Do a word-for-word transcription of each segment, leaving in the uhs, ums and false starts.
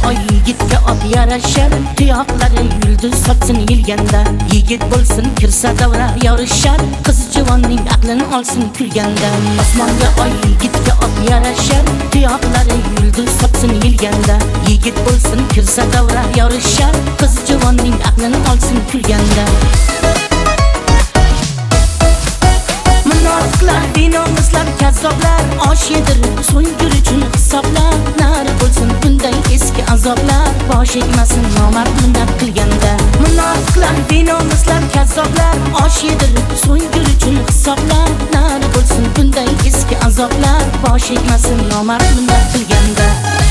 oy yigitga ot yarashar, tuyoqlari yulduz sochsin yilganda. Yigit bo'lsin kirsa davra yorishar, qiz juvonning aqlini olsin kulganda. Osmonga oy yigitga ot yarashar, tuyoqlari yulduz sochsin yilganda. Yigit bo'lsin kirsa davra yorishar, qiz juvonning aqlini olsin kulganda. Munofiqlar, dinomuslar, kazzoblar, osh yedirib so'nggur uchun hisoblar. Nar bo'lsin bunday eski azoblar, bosh egmasin nomard bunday qilganda. Munofiqlar, dinomuslar, kazzoblar, osh yedirib so'nggur uchun hisoblar. Nar bo'lsin bunday eski azoblar, bosh egmasin nomard bunday qilganda.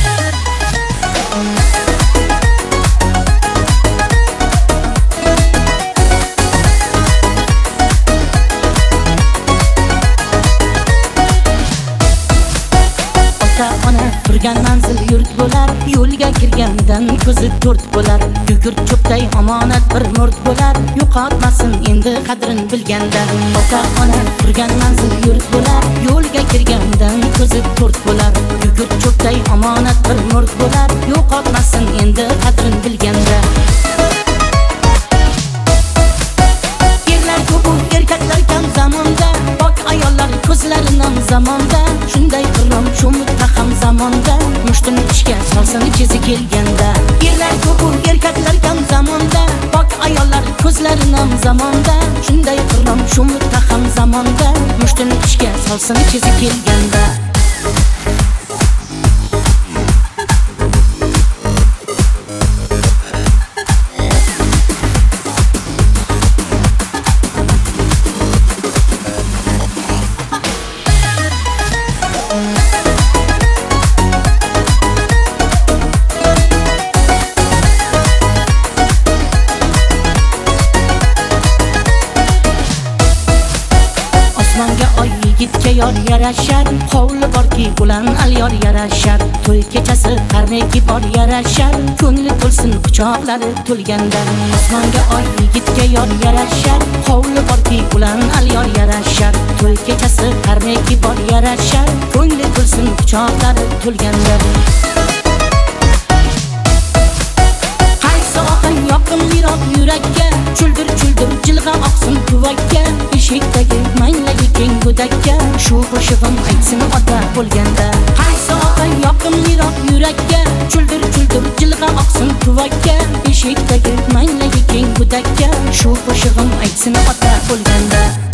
Ona turgan manzil yurt bo'lar, yo'lga kirgandan ko'zi to'rt bo'lar. Gugurt cho'pday omonat bir murd bo'lar, yo'qotmasin endi qadrin bilganda. Ota ona turgan manzil yurt bo'lar, yo'lga kirgandan ko'zi to'rt bo'lar. Gugurt cho'pday omonat bir murd bo'lar, yo'qotmasin endi qadrin bilganda. Erlar ko'p, erkaklar kam zamonda, pok ayollar ko'zlari nam zamonda. Shunday qirom shu muttaham zamonda, mushtini ishga solsin chizi kelganda. Erlar ko'p, erkaklar kam zamonda, pok ayollar ko'zlari nam zamonda. Shunday qirom shu muttaham zamonda, mushtini ishga solsin chizi kelganda. Osmonga oy yigitga yor yarashar, hovli borki ulan alyor yarashar. To'y kechasi qarniki bor yarashar, ko'ngli to'lsin quchoqlari to'lganda. Osmonga oy yigitga yor yarashar, hovli borki ulan alyor yarashar. To'y kechasi qarniki bor yarashar, ko'ngli to'lsin quchoqlari to'lganda. Qaysi oqin yoqimliroq yurakka, chuldir chuldir jilg'a oqsin tuvakka. Eshikdagi manglagi keng go'dakka, shu qo'shig'im aytsin ota bo'lganda. Qaysi oqin yoqimliroq yurakka, chuldir chuldir jilg'a oqsin tuvakka. Eshikdagi manglagi keng go'dakka, shu qo'shig'im aytsin ota bo'lganda.